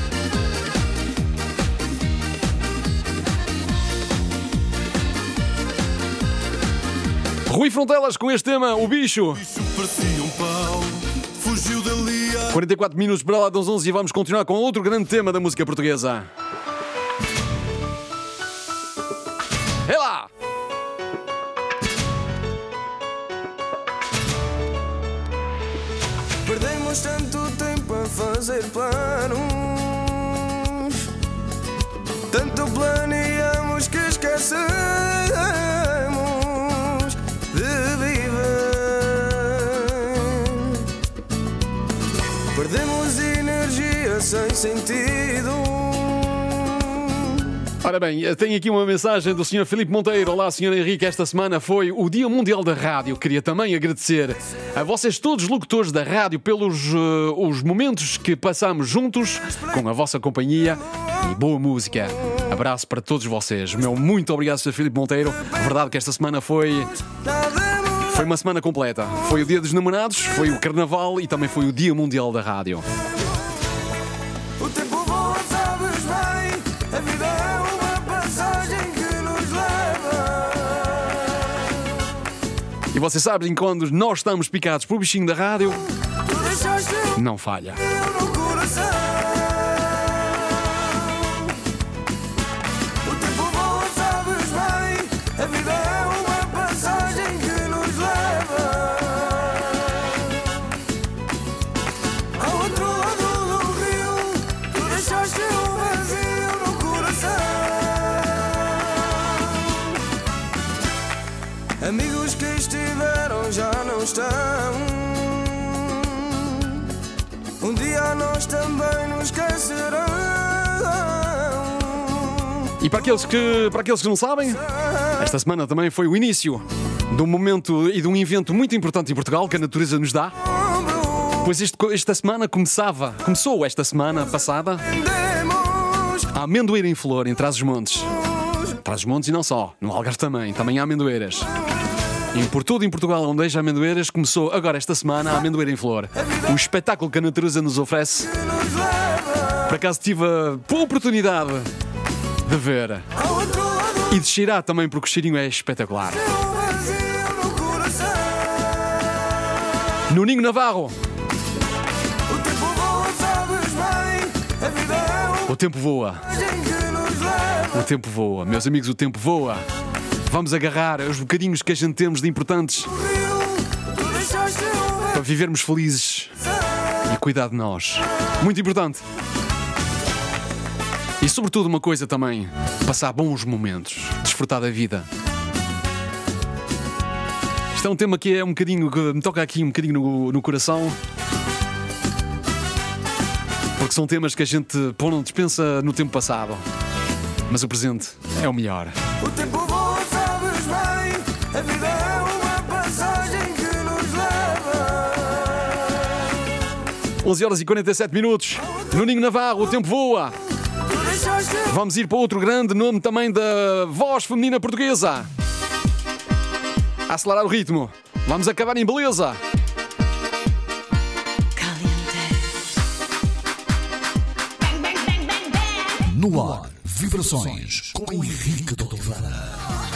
B: Rui Frontelas com este tema, o bicho.
L: Bicho parecia um pau. Fugiu dali, ai...
B: quarenta e quatro minutos para lá das onze e vamos continuar com outro grande tema da música portuguesa. É lá!
G: Perdemos tanto tempo a fazer planos, tanto planeamos que esquecemos de viver. Perdemos energia sem sentido.
B: Ora bem, tenho aqui uma mensagem do senhor Filipe Monteiro. Olá, senhor Henrique, esta semana foi o Dia Mundial da Rádio. Queria também agradecer a vocês todos, locutores da rádio, pelos uh, os momentos que passamos juntos com a vossa companhia e boa música. Abraço para todos vocês. Meu muito obrigado, senhor Filipe Monteiro. A verdade é que esta semana foi... Foi uma semana completa. Foi o Dia dos Namorados, foi o Carnaval e também foi o Dia Mundial da Rádio.
I: O tempo voa, sabes bem. A vida é uma passagem que nos leva.
B: E vocês sabem, quando nós estamos picados por bichinho da rádio,
I: Tu deixaste o
B: não falha.
I: meu no coração. O tempo voa, sabes bem. A vida é uma passagem que nos leva. Ao outro lado do rio, tu deixaste um vazio no coração. Amigos que estiveram já não estão. Um dia nós também nos esquecerão.
B: E para aqueles que, para aqueles que não sabem, esta semana também foi o início de um momento e de um evento muito importante em Portugal que a natureza nos dá. Pois este, esta semana começava, começou esta semana passada, a amendoeira em flor em Trás-os-Montes. Trás-os-Montes e não só, no Algarve também, também há amendoeiras. E por tudo em Portugal onde há amendoeiras, começou agora esta semana a amendoeira em flor. O espetáculo que a natureza nos oferece. Por acaso tive a oportunidade de ver. E de cheirar também, porque o cheirinho é espetacular. Nuninho Navarro. O tempo voa. O tempo voa. Meus amigos, o tempo voa. Vamos agarrar os bocadinhos que a gente temos de importantes para vivermos felizes e cuidar de nós. Muito importante. E sobretudo uma coisa também, passar bons momentos, desfrutar da vida. Isto é um tema que é um bocadinho, que me toca aqui um bocadinho no, no coração. Porque são temas que a gente pô, não dispensa no tempo passado. Mas o presente é o melhor.
I: O tempo voa, sabes bem. A vida é uma passagem que nos leva.
B: onze horas e quarenta e sete minutos. Nuninho Navarro, o tempo voa. Vamos ir para outro grande nome também da voz feminina portuguesa. A acelerar o ritmo. Vamos acabar em beleza.
C: No ar, vibrações com Henrique de Oliveira.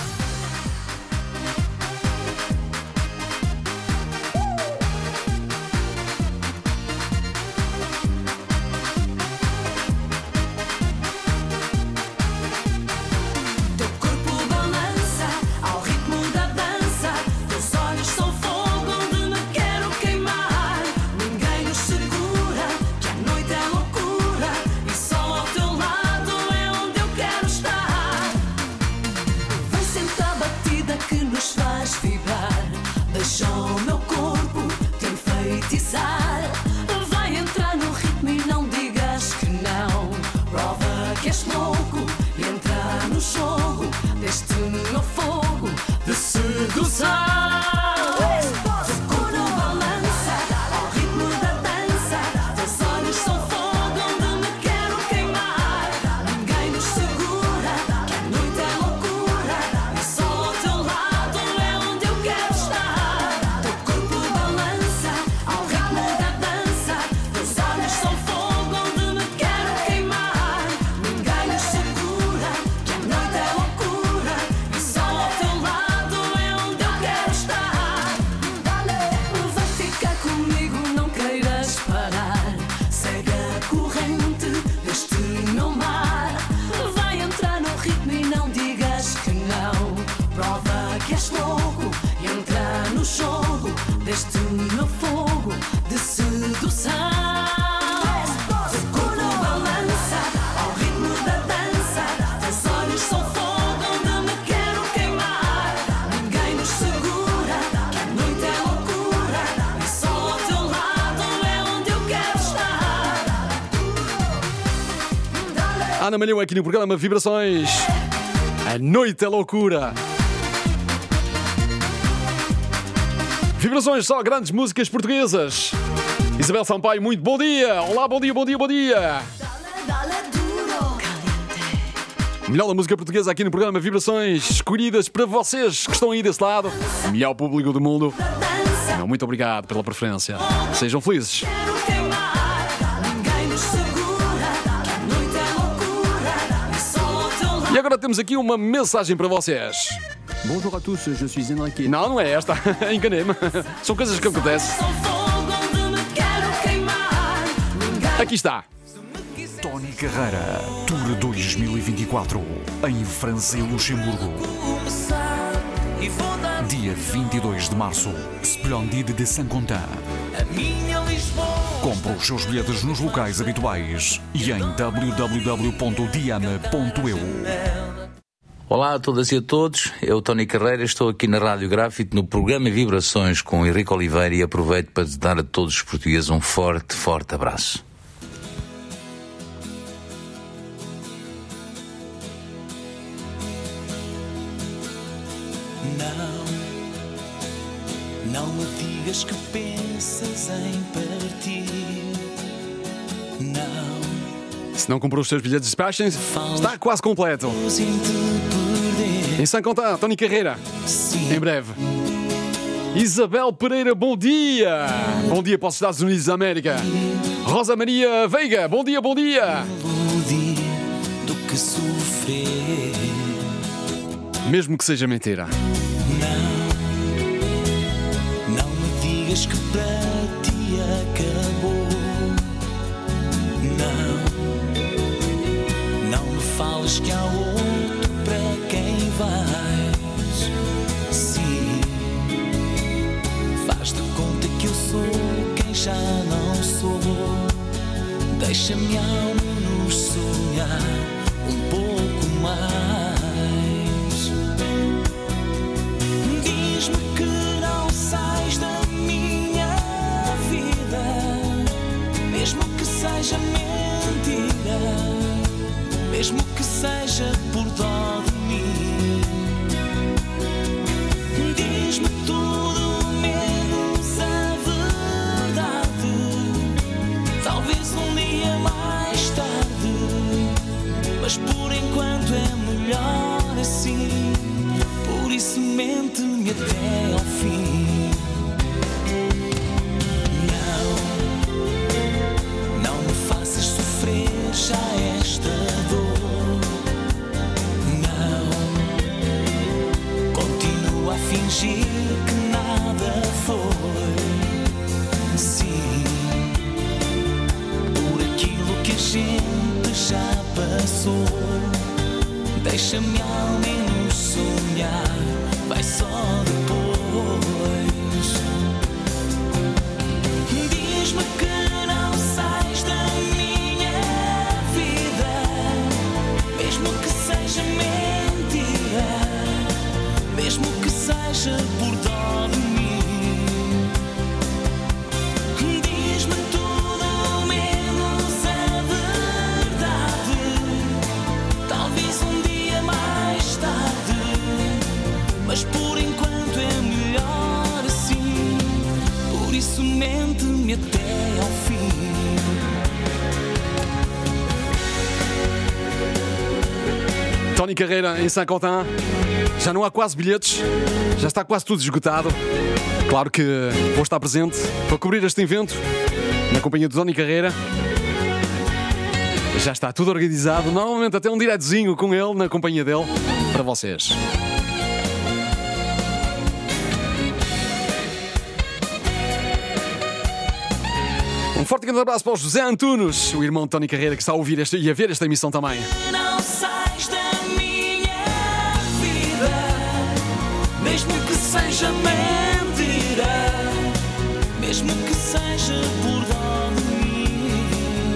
B: Ana Malhão aqui no programa Vibrações. A noite é loucura. Vibrações, só grandes músicas portuguesas. Isabel Sampaio, muito bom dia. Olá, bom dia, bom dia, bom dia. Melhor da música portuguesa aqui no programa Vibrações, escolhidas para vocês que estão aí desse lado. O melhor público do mundo. Não, muito obrigado pela preferência. Sejam felizes. E agora temos aqui uma mensagem para vocês.
M: Bonjour à tous, je suis Enrique.
B: Não, não é esta. Enganei-me. São coisas que acontecem. Aqui está.
C: Tony Carreira, Tour dois mil e vinte e quatro, em França e Luxemburgo. Dia vinte e dois de março, Splendide de Saint-Quentin. Compre os seus bilhetes nos locais habituais e em w w w ponto diana ponto e u.
N: Olá a todas e a todos, eu Tony Carreira, estou aqui na Rádio Grafite no programa Vibrações com Henrique Oliveira e aproveito para dar a todos os portugueses um forte, forte abraço.
G: Não me digas que pensas em partir. Não.
B: Se não comprou os seus bilhetes de Sebastian, está quase completo. Em Saint-Quentin, Tony Carreira. Em breve. Isabel Pereira, bom dia. Bom dia para os Estados Unidos da América. Rosa Maria Veiga, bom dia, bom dia.
G: Do que sofrer.
B: Mesmo que seja mentira.
G: Digas que para ti acabou. Não, não me fales que há outro para quem vais. Sim, faz de conta que eu sou quem já não sou. Deixa-me ao menos sonhar um pouco mais. Diz-me que não sais da mesmo que seja mentira, mesmo que seja por dó de mim. Diz-me tudo menos a verdade. Talvez um dia mais tarde, mas por enquanto é melhor assim. Por isso mente-me até ao fim. Já esta dor, não, continua a fingir que nada foi. Sim, por aquilo que a gente já passou. Deixa-me ao menos sonhar, vai só depois. Diz-me que não sais da mesmo que seja mentira, mesmo que seja por dó de mim. Diz-me tudo menos a verdade. Talvez um dia mais tarde, mas por enquanto é melhor assim. Por isso mente-me até ao fim.
B: Tony Carreira em Saint-Quentin. Já não há quase bilhetes, já está quase tudo esgotado. Claro que vou estar presente para cobrir este evento na companhia de Tony Carreira. Já está tudo organizado, normalmente até um diretozinho com ele, na companhia dele, para vocês. Um forte grande abraço para o José Antunes, o irmão de Tony Carreira, que está a ouvir esta, e a ver esta emissão também.
G: Não sais da minha vida, mesmo que seja mentira, mesmo que seja por dó de mim.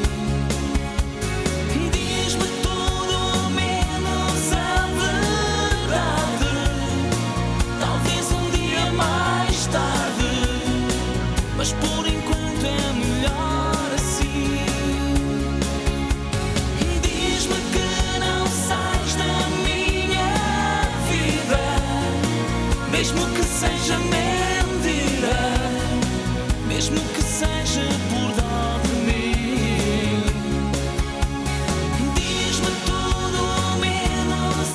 G: Diz-me tudo menos a verdade. Talvez um dia mais tarde, mas por enquanto é melhor assim. Diz-me que não sais da minha vida, mesmo que seja mentira, mesmo que seja por dó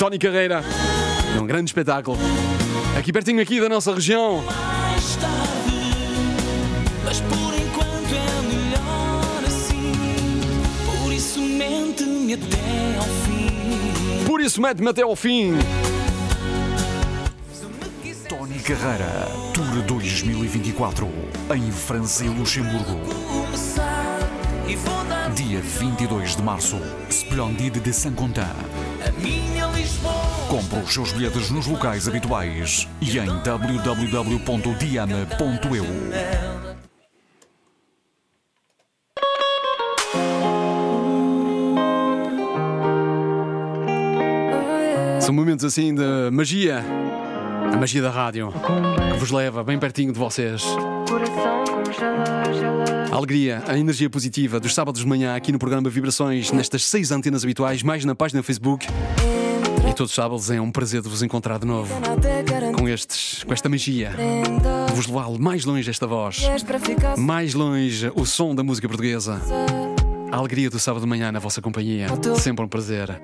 B: Tony Carreira, num grande espetáculo. Aqui pertinho aqui da nossa região.
G: Mais tarde, mas por enquanto é melhor assim. Por isso mente-me até ao fim.
B: Por isso mete-me até ao fim.
C: Tony Carreira, Tour dois mil e vinte e quatro, em França e Luxemburgo. Dia vinte e dois de março, Splendide de Saint-Quentin. Compre os seus bilhetes nos locais habituais e em w w w ponto diana ponto e u.
B: São momentos assim de magia, a magia da rádio, que vos leva bem pertinho de vocês. A alegria, a energia positiva dos sábados de manhã aqui no programa Vibrações, nestas seis antenas habituais, mais na página Facebook. E todos os sábados é um prazer de vos encontrar de novo com, estes, com esta magia, de vos levar mais longe esta voz, mais longe o som da música portuguesa. A alegria do sábado de manhã na vossa companhia, sempre um prazer.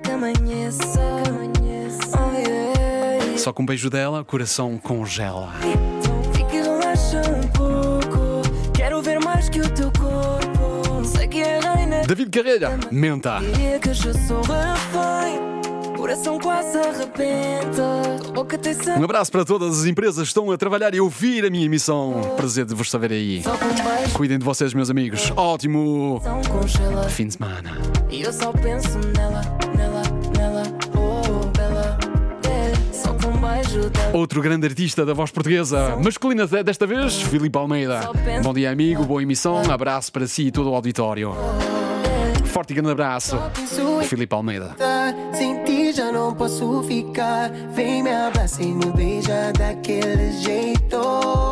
B: Só com um beijo dela, o coração congela.
O: Fique e relaxa um pouco. Quero ver mais que o teu corpo. Sei que é reina.
B: David Carreira, menta.
O: Diria que já sou refém. Coração quase arrebenta. Tua boca tem sangue.
B: Um abraço para todas as empresas que estão a trabalhar e ouvir a minha emissão. Prazer de vos saber aí. Cuidem de vocês, meus amigos. Ótimo fim de semana.
O: E eu só penso nela, nela, nela. Oh, bela. Só com um beijo dela.
B: Outro grande artista da voz portuguesa masculina desta vez, Filipe Almeida. Bom dia, amigo, boa emissão. Um abraço para si e todo o auditório. Forte e grande abraço, Filipe Almeida.
P: Sem ti já não posso ficar. Vem me abraça e me beija daquele jeito.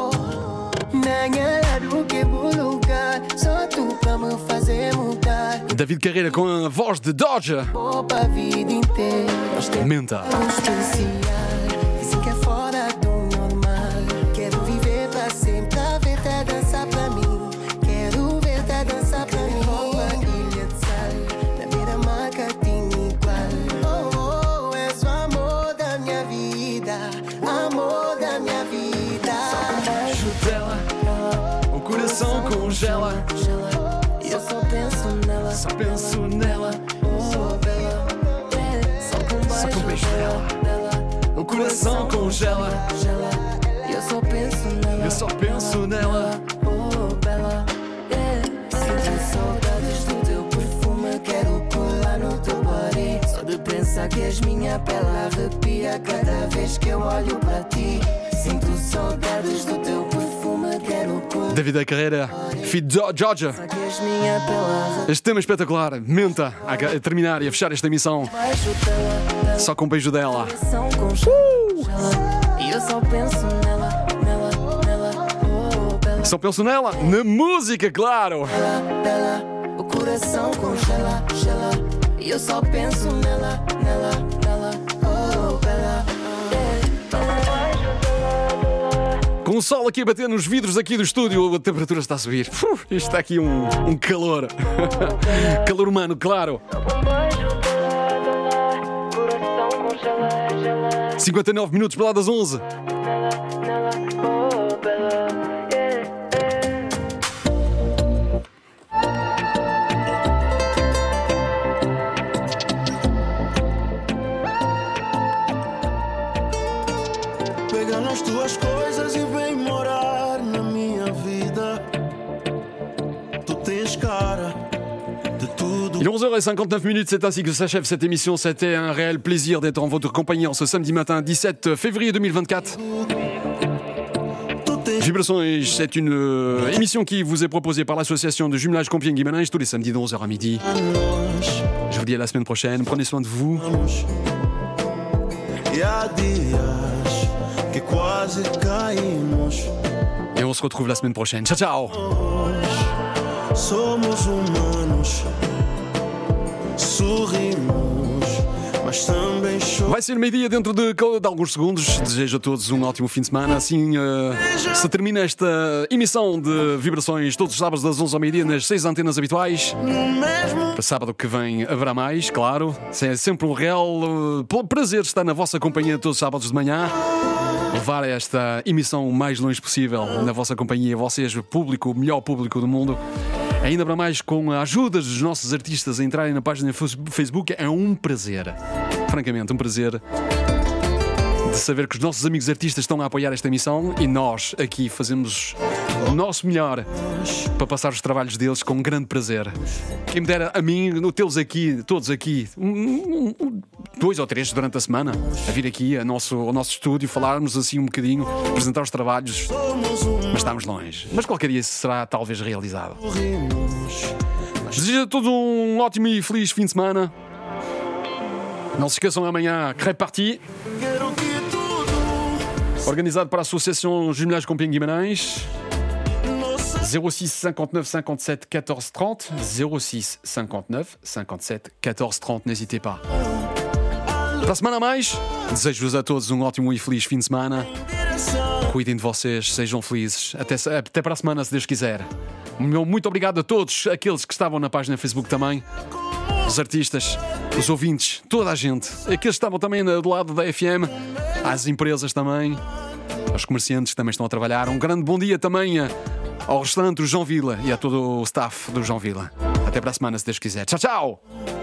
P: Nanha lado que vou lugar. Só tu pra me fazer mudar.
B: David Carreira com a voz de Doja.
P: Poupa a vida inteira.
B: Menta.
P: Dizem que é fora do normal. Quero viver pra sempre. A ver tá dançar pra mim. Quero ver tá dançar pra mim. Ilha de sal. Na beira-mar tem igual. Oh, oh, és o amor da minha vida. Amor da minha vida.
B: Só com beijo dela, o coração congela.
O: E eu só penso nela.
B: Só penso nela.
O: Oh, bela.
B: Só com beijo dela, o coração congela.
O: E eu só penso nela.
B: Eu só penso nela.
O: Oh, bela.
P: Sinto saudades do teu perfume. Quero pular no teu body. Só de pensar que és minha pele arrepia cada vez que eu olho para ti. Sinto saudades do teu perfume. Quero pular.
B: David Carreira, filho de Georgia.
P: Que és minha pele.
B: Este tema espetacular, menta, a terminar e a fechar esta emissão. Só com um beijo dela.
O: Uh! E eu só penso nela, nela, nela. Oh, bela.
B: Só penso nela, na música, claro.
P: Bela, bela, o coração congela, gela. E eu só penso nela, nela, nela. Oh, bela.
B: Com o sol aqui a bater nos vidros aqui do estúdio, a temperatura está a subir. Uf, isto está aqui um, um calor. Calor humano, claro. cinquenta e nove minutos para lá das onze.
L: Pega nas tuas coisas e vem morar na minha vida. Tu tens cara de tudo.
B: Il est onze heures cinquante-neuf minutes, c'est ainsi que s'achève cette émission. C'était un réel plaisir d'être en votre compagnie en ce samedi matin dix-sept février deux mille vingt-quatre. Vibrações, c'est une euh, émission qui vous est proposée par l'association de jumelage Compiègne-Guimarães tous les samedis de onze heures à midi. Je vous dis à la semaine prochaine, prenez soin de vous.
L: E há dias que quase caímos.
B: Et on se retrouve la semaine prochaine. Ciao, ciao!
L: Somos humanos, sorrimos, mas também choro.
B: Vai ser meio-dia dentro de, de alguns segundos. Desejo a todos um ótimo fim de semana. Assim uh, se termina esta emissão de Vibrações todos os sábados das onze ao meio-dia nas seis antenas habituais. Para sábado que vem haverá mais, claro. É sempre um real uh, prazer estar na vossa companhia todos os sábados de manhã. Levar esta emissão o mais longe possível na vossa companhia, vocês, o público, o melhor público do mundo. Ainda para mais com a ajuda dos nossos artistas a entrarem na página do Facebook, é um prazer. Francamente, um prazer de saber que os nossos amigos artistas estão a apoiar esta emissão e nós aqui fazemos o nosso melhor para passar os trabalhos deles com grande prazer. Quem me dera a mim, tê-los aqui, todos aqui, um, um, dois ou três durante a semana, a vir aqui ao nosso, ao nosso estúdio, falarmos assim um bocadinho, apresentar os trabalhos, mas estamos longe. Mas qualquer dia será talvez realizado. Desejo a todos um ótimo e feliz fim de semana. Não se esqueçam, amanhã, Crêpe-Party, organizado para a Associação Jumelage Compiègne Guimarães. zéro six cinquante-neuf cinquante-sept quatorze trente, zéro six cinquante-neuf cinquante-sept quatorze trente, n'hésitez pas. Para a semana a mais, desejo-vos a todos um ótimo e feliz fim de semana. Cuidem de vocês, sejam felizes. Até, até para a semana, se Deus quiser. Muito obrigado a todos aqueles que estavam na página Facebook também. Os artistas, os ouvintes, toda a gente. Aqueles que estavam também do lado da F M, às empresas também, aos comerciantes que também estão a trabalhar. Um grande bom dia também ao restaurante do João Vila e a todo o staff do João Vila. Até para a semana, se Deus quiser. Tchau, tchau!